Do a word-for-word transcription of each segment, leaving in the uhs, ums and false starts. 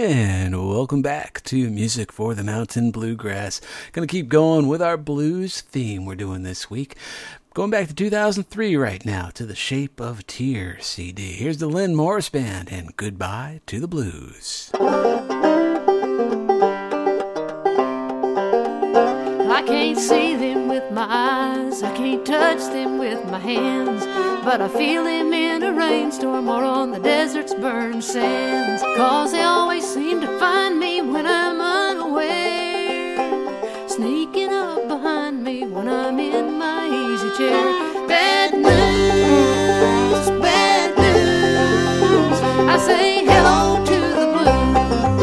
And welcome back to Music for the Mountain Bluegrass. Gonna keep going with our blues theme we're doing this week. Going back to two thousand three right now to the Shape of Tears C D. Here's the Lynn Morris Band and Goodbye to the Blues. I can't see them with my eyes, I can't touch them with my hands, but I feel them in a rainstorm or on the desert's burned sands. Cause they always seem to find me when I'm unaware, sneaking up behind me when I'm in my easy chair. Bad news, bad news, I say hello to the blues.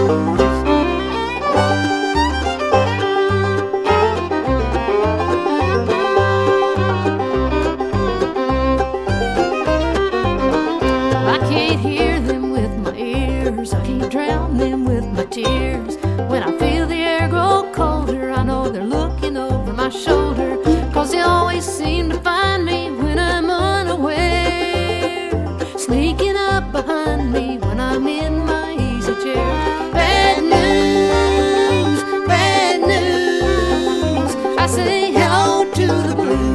I can't drown them with my tears. When I feel the air grow colder, I know they're looking over my shoulder. Cause they always seem to find me when I'm unaware, sneaking up behind me when I'm in my easy chair. Bad news, bad news, I say hello to the blues.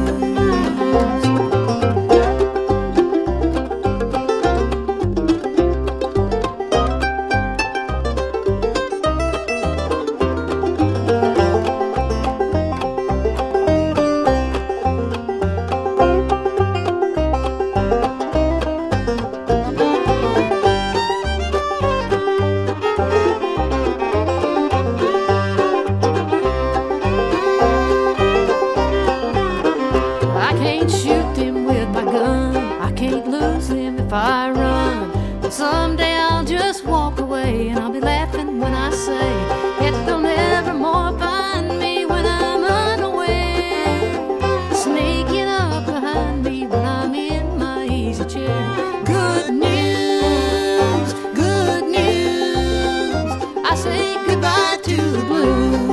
Someday I'll just walk away and I'll be laughing when I say that they'll never more find me when I'm unaware, sneaking up behind me when I'm in my easy chair. Good news, good news, I say goodbye to the blues.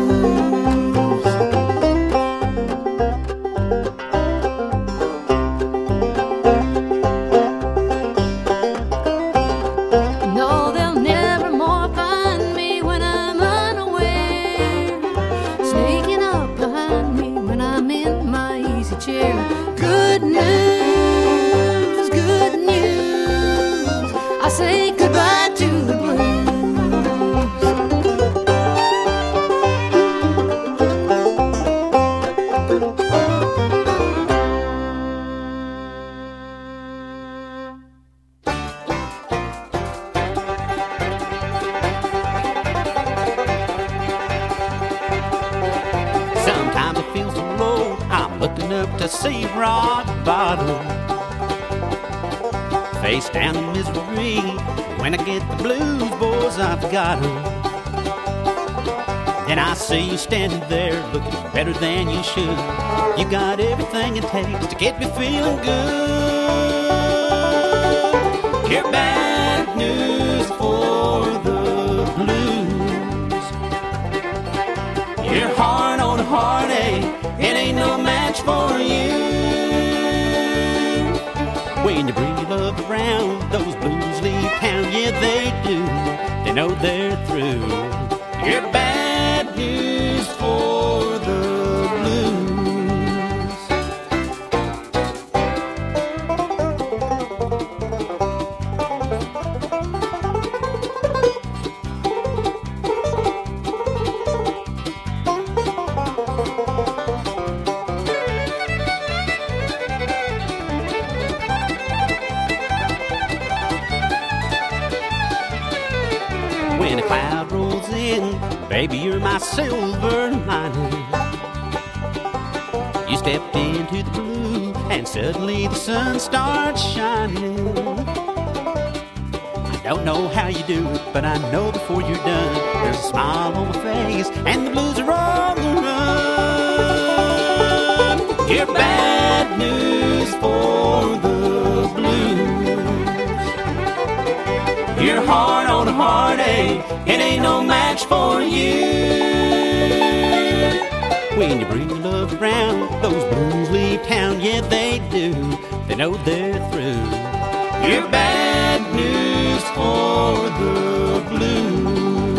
Good news, good news, I say goodbye to the blues. Sometimes I feel so low, I'm looking up to see rock bottom, face down in misery. When I get the blues, boys, I've got 'em. Then I see you standing there looking better than you should. You got everything it takes to get me feeling good. You're bad news for the blues. Your heart on a heartache, it ain't no match for you. When you bring your love around, those blues leave town, yeah they do. They know they're through. You're bad news for the blues. When a cloud rolls in, baby, you're my silver lining. You stepped into the blue, and suddenly the sun starts shining. I don't know how you do it, but I know before you're done, there's a smile on my face, and the blues are on the run. You're bad news for the blues. Your heart on a heartache, it ain't no match for you. When you bring your love around, those blues leave town, yeah they do. They know they're through. You're bad news for the blues.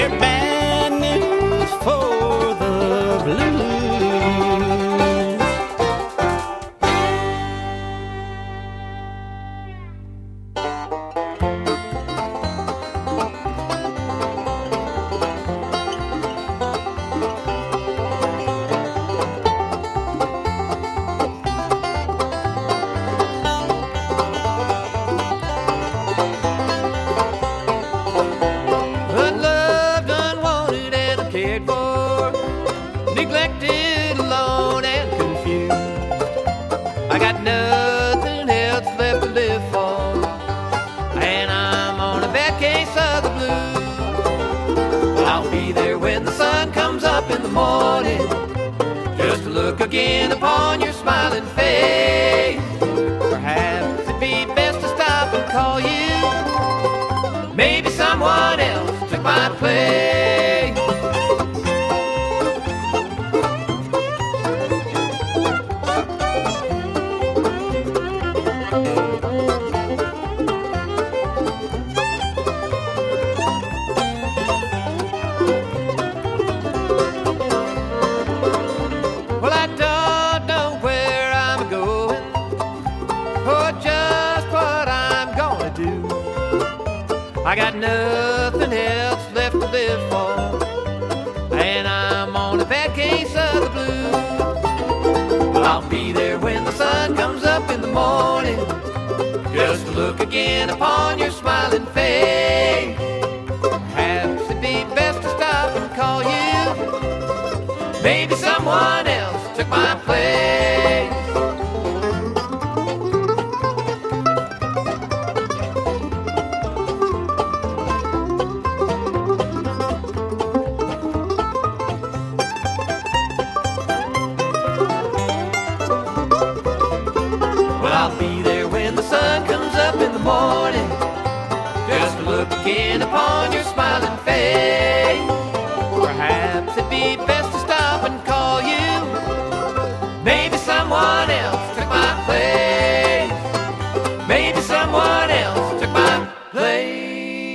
Hear bad news for the blues. Unloved, unwanted, and uncared for, neglected, alone, and confused. I got nothing else left to live for, and I'm on a bad case of the blues. Well, I'll be there when the sun comes up in the morning, just to look again upon your smiling face. Perhaps it'd be best to stop and call you. Maybe someone else took my place. Well, I don't know where I'm going, or just what I'm gonna do. I got nothing else left to live for, and I'm on a bad case of the blues. Well, I'll be there when the sun comes up in the morning, just to look again upon your smiling face. Perhaps it'd be best to stop and call you. Maybe someone else took my place. Well, I'll be there when the sun comes up in the morning, just to look again upon your smiling face. Perhaps it'd be best to stop and call you. Maybe someone else took my place. Maybe someone else took my place.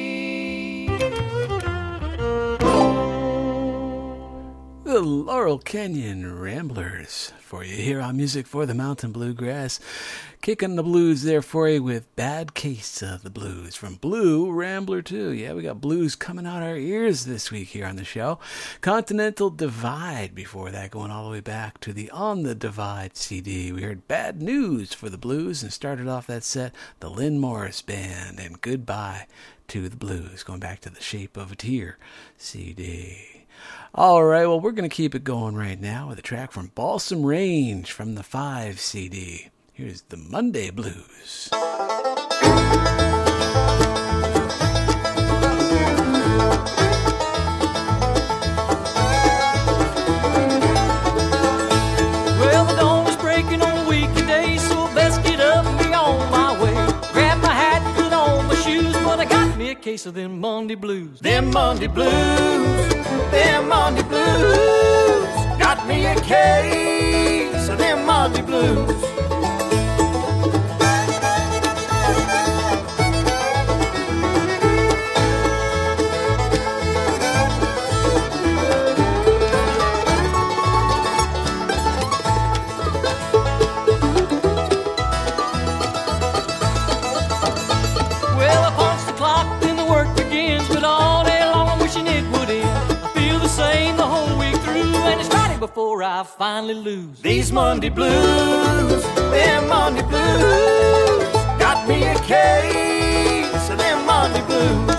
The Laurel Canyon Ramblers for you here on Music for the Mountain Bluegrass. Kicking the blues there for you with Bad Case of the Blues from Blue Rambler two. Yeah, we got blues coming out our ears this week here on the show. Continental Divide before that, going all the way back to the On the Divide C D. We heard Bad News for the blues and started off that set, the Lynn Morris Band and Goodbye to the Blues, going back to the Shape of a Tear C D. All right, well, we're going to keep it going right now with a track from Balsam Range from the five C D. Here's the Monday Blues. Well, the dawn is breaking on a weekday, so I best get up and be on my way. Grab my hat, put on my shoes, but I got me a case of them Monday blues. Them Monday blues, them Monday blues, got me a case of them Monday blues. Well, I punch the clock, then the work begins, but all day long I'm wishing it would end. I feel the same the whole week through, and it's Friday before I finally lose. These Monday blues, them Monday blues, got me a case of them Monday blues.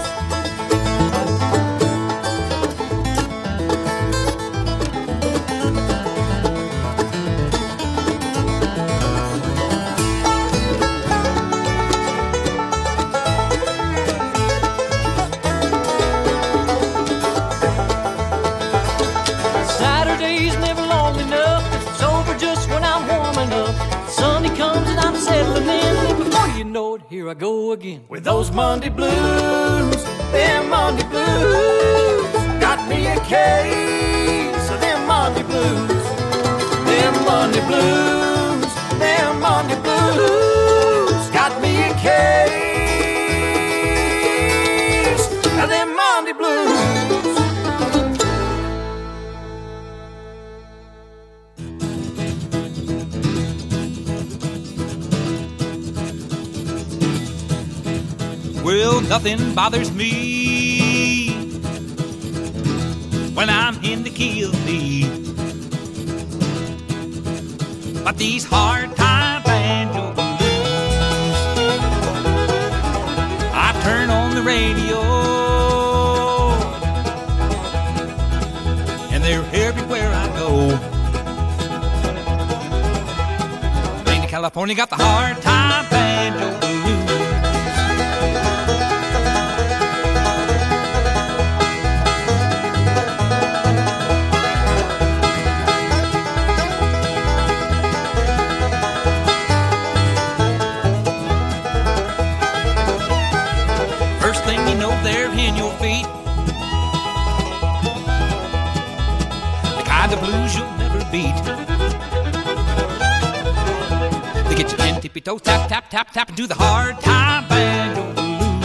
Saturday's never long enough, it's over just when I'm warming up. Sunday comes and I'm settling in, and before you know it, here I go again. With those Monday blues, them Monday blues, got me a case of them Monday blues. Them Monday blues, them Monday blues, got me a case of them Monday blues. nothing bothers me when I'm in the key of D. But these hard time banjo blues, I turn on the radio and they're everywhere I go. Maine to California got the hard time banjo blues. First thing you know, they're in your feet, the kind of blues you'll never beat. They get your ten tippy toes, tap, tap, tap, tap, and do the hard time banjo blues.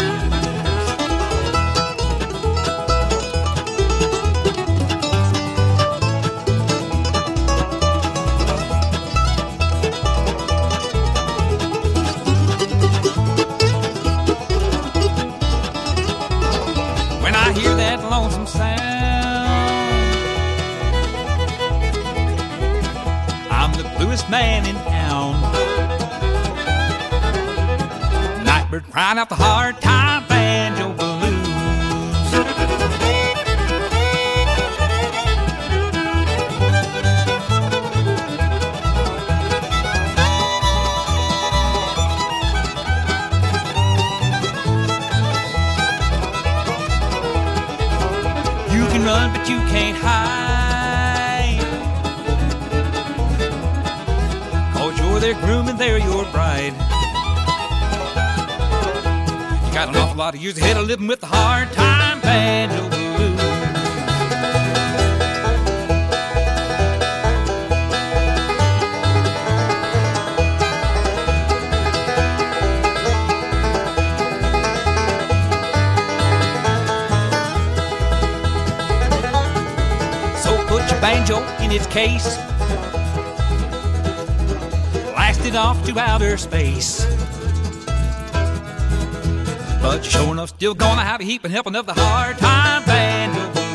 When I hear that lonesome sound, I'm the bluest man in town. Nightbird crying out the hard time banjo blues. You can run, but you can't hide, 'cause you're their groom and they're your bride. You got an awful lot of years ahead of living with the hard time banjo blues. Put your banjo in its case, blast it off to outer space. But sure enough, still gonna have a heap and helping of the hard time banjo blues.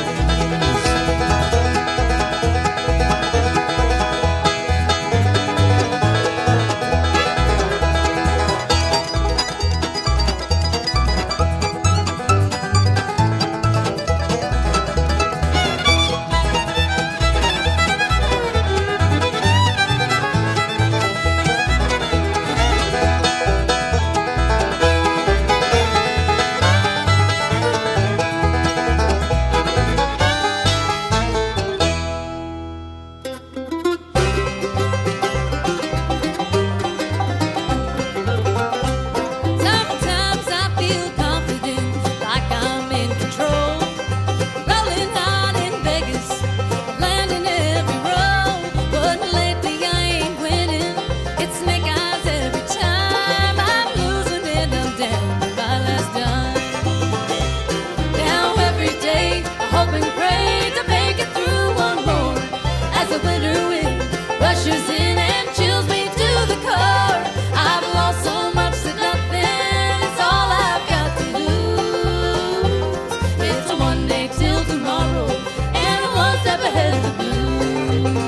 Sometimes I feel confident, like I'm in control. Rolling out in Vegas, landing every row. But lately I ain't winning. It's snake eyes every time. I'm losing and I'm down to my last dime. Now every day I hope and pray to make it through one more. As the winter wind rushes in and chills me to the core. I've lost so much that nothing is all I've got to lose. It's a one day till tomorrow, and I'm one step ahead of the blues.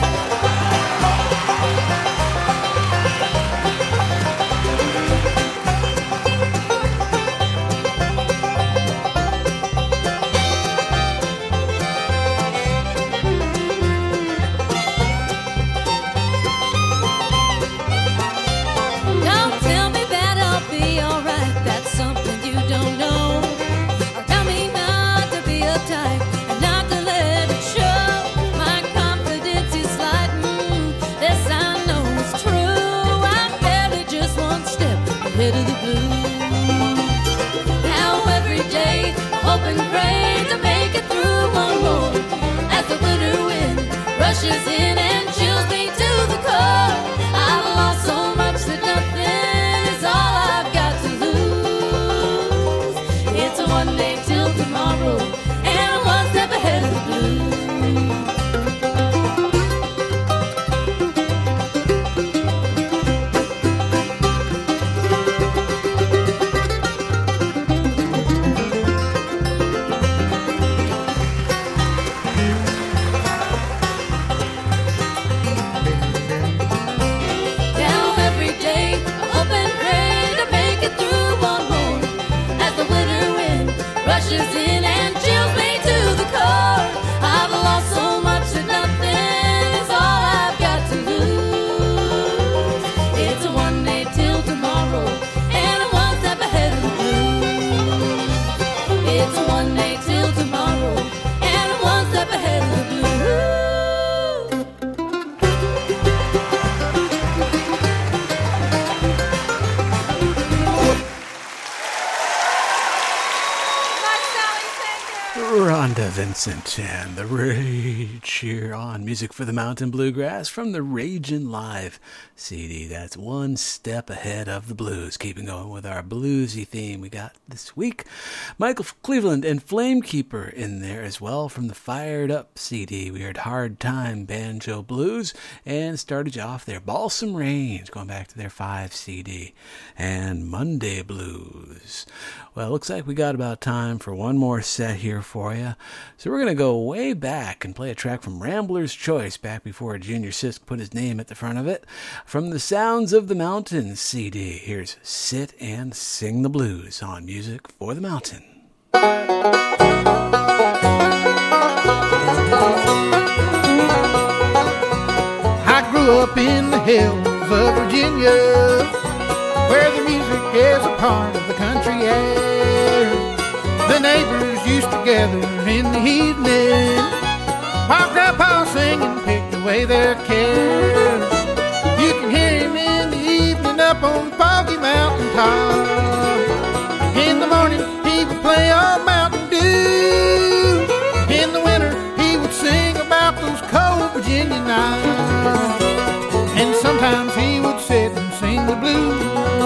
Don't tell me that I'll be alright, that's something you don't know. Or tell me not to be uptight and not to let it show. My confidence is slight, mm, this I know is true. I'm barely just one step ahead of the blues. Now every day I hope and pray to make it through one more. As the winter wind rushes in and chills me to the core. I've lost so much that nothing is all I've got to lose. It's a one day till tomorrow, and I'm one step ahead of the blues. in and chills me to the core. I've lost so much that nothing is all I've got to lose. It's a one day till tomorrow, and I'm one step ahead of the blues. It's a one day till tomorrow, and I'm one step ahead of the blues. Rhonda Vincent and the Rage here on Music for the Mountain Bluegrass from the Ragin' Live C D. That's one step ahead of the blues. Keeping going with our bluesy theme we got this week. Michael Cleveland and Flamekeeper in there as well from the Fired Up C D. We heard Hard Time Banjo Blues and started you off there. Balsam Range, going back to their five C D. And Monday Blues. Well, looks like we got about time for one more set here for you. So we're going to go way back and play a track from Rambler's Choice, back before Junior Sisk put his name at the front of it. From the Sounds of the Mountains C D, here's Sit and Sing the Blues on Music for the Mountain. I grew up in the hills of Virginia, where the music is a part of the country air. The neighbors used to gather in the evening while Grandpa sang and picked away their cares. You can hear him in the evening up on Foggy Mountain top. In the morning he would play on Mountain Dew. In the winter he would sing about those cold Virginia nights. And sometimes he would sit and sing the blues.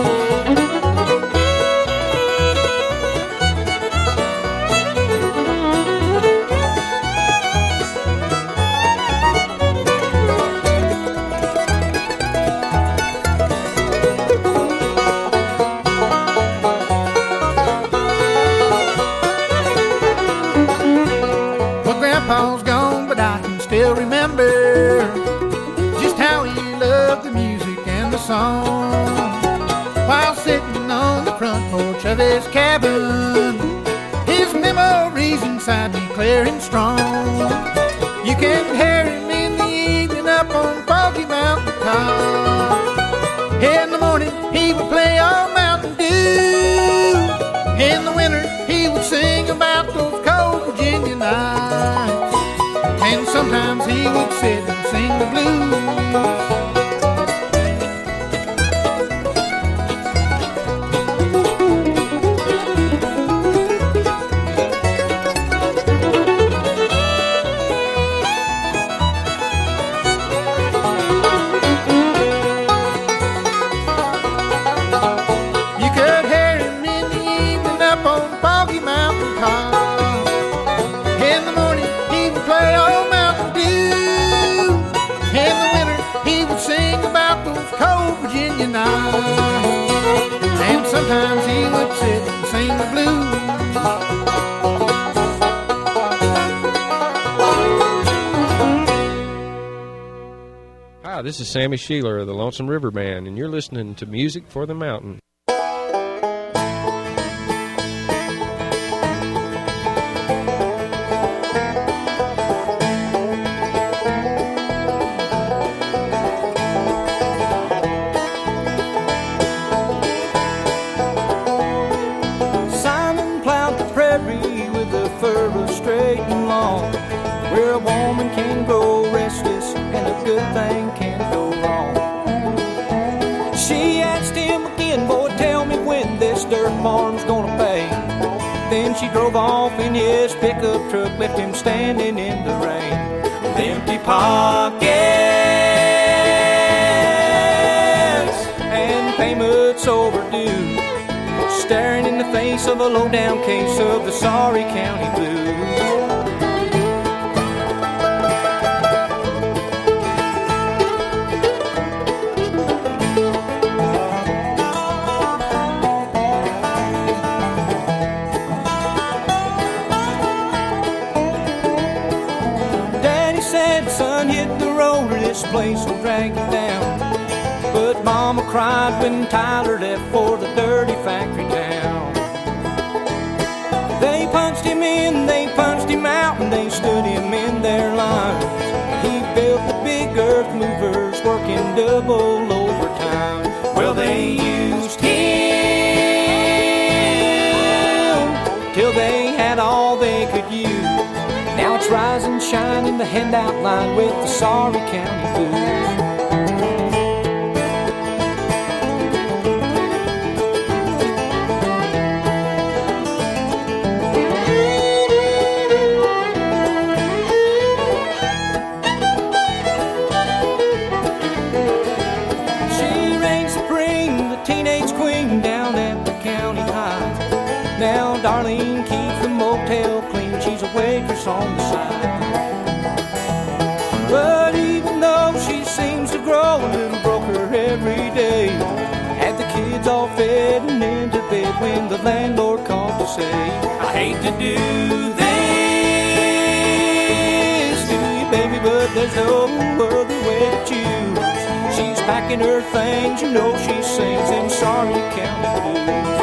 Grandpa's gone, but I can still remember just how he loved the music and the song. While sitting on the front porch of his cabin, his memories inside me clear and strong. You can hear him in the evening up on Foggy Mountain top. In the morning he would play on Mountain Dew. In the winter he would sing about those cold Virginia nights. And sometimes he would sit and sing the blues. And sometimes he would sit and sing the blues. Hi, this is Sammy Sheeler of the Lonesome River Band, and you're listening to Music for the Mountain. Thing can't go wrong. She asked him again, boy, tell me when this dirt farm's gonna pay. Then she drove off in his pickup truck, left him standing in the rain with empty pockets and payments overdue, staring in the face of a low-down case of the Sorry County Blues. This place will drag you down. But Mama cried when Tyler left for the dirty factory town. They punched him in, they punched him out, and they stood him in their lines. He built the big earth movers working double overtime. Well, they used him till they had all they could use. Now it's rise and shine in the handout line with the Sorry County Blues. She reigns supreme, the teenage queen down at the county high. Now Darlene keeps the motel clean, she's a waitress on the side. But even though she seems to grow a little broker every day, had the kids all fed and into bed when the landlord called to say, I hate to do this to you, baby, but there's no other way to choose. She's packing her things, you know she sings them Sorry County blues.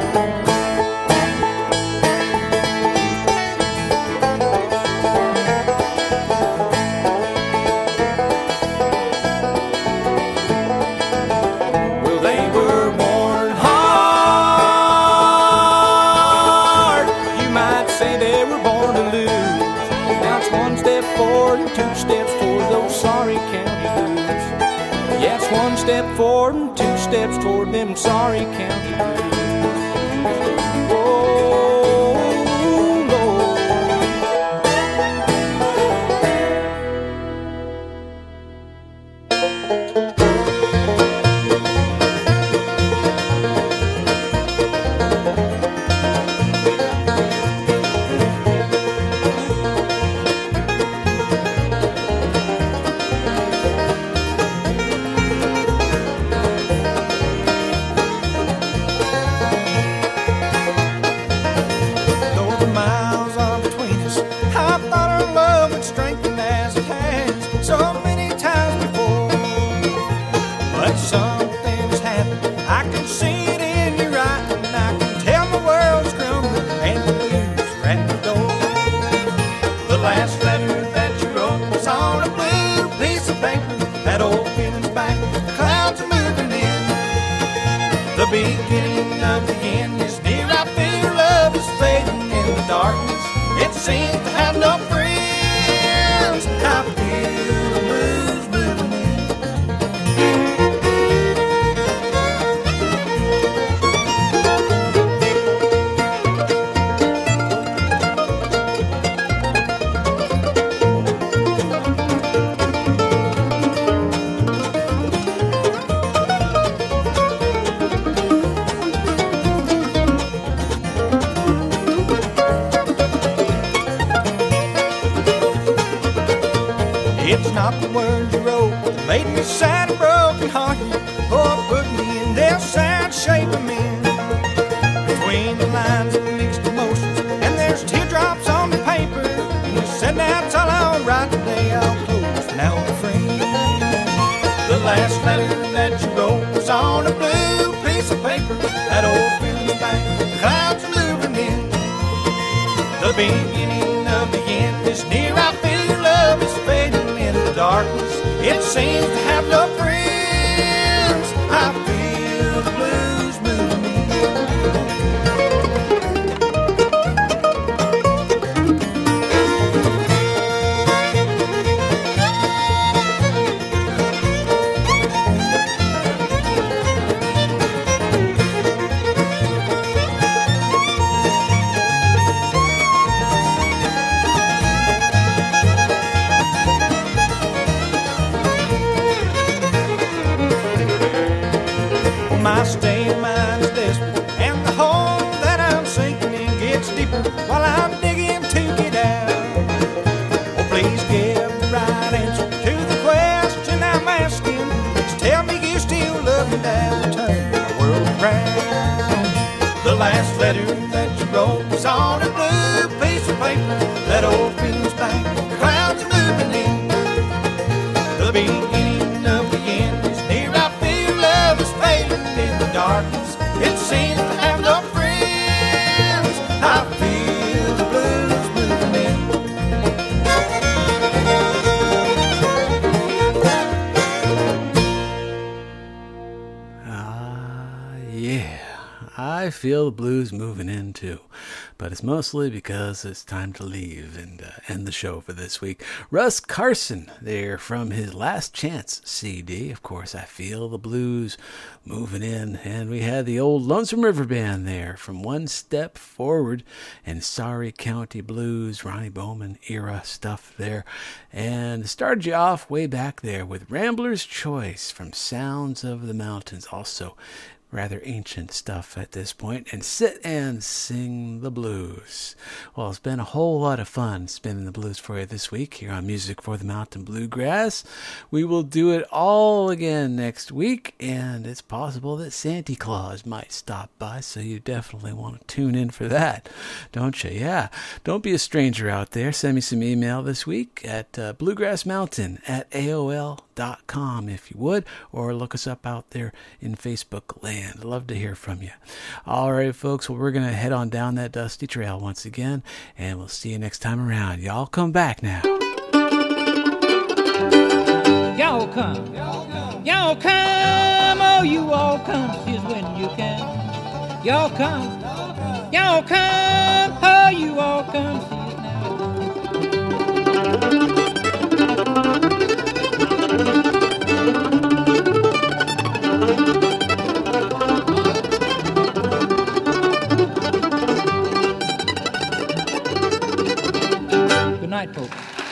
One step forward and two steps toward them Sorry County blues. Oh, Lord. Beginning of the end is near. I fear love is fading in the darkness. It seems to have no friends. I feel the blues moving not the words you wrote that made me sad and broken hearted, or put me in their sad shape of men. Between the lines of mixed emotions, and there's teardrops on the paper, and you said that's all alright today. I'll close for now, my friend. The last letter that you wrote was on a blue piece of paper. That old feeling's back, the clouds are moving in. The beginning of the end is near. I feel love is fading in the darkness. It seems to have no friends. I feel the blues moving in. feel the blues moving in too. But it's mostly because it's time to leave and uh, end the show for this week. Russ Carson there from his Last Chance C D. Of course, I Feel the Blues moving in. And we had the old Lonesome River Band there from One Step Forward and Sorry County Blues, Ronnie Bowman era stuff there. And started you off way back there with Rambler's Choice from Sounds of the Mountains, also rather ancient stuff at this point, and Sit and Sing the Blues. Well, it's been a whole lot of fun spinning the blues for you this week here on Music for the Mountain Bluegrass. We will do it all again next week, and it's possible that Santa Claus might stop by, so you definitely want to tune in for that, don't you? Yeah. Don't be a stranger out there. Send me some email this week at uh, bluegrassmountain at A O L dot com if you would, or look us up out there in Facebook land. I'd love to hear from you. All right, folks, well, we're going to head on down that dusty trail once again, and we'll see you next time around. Y'all come back now. Y'all come. Y'all come. Oh, you all come. Here's when you can. Y'all come. Y'all come. Oh, you all come. Here's now. Good night, folks.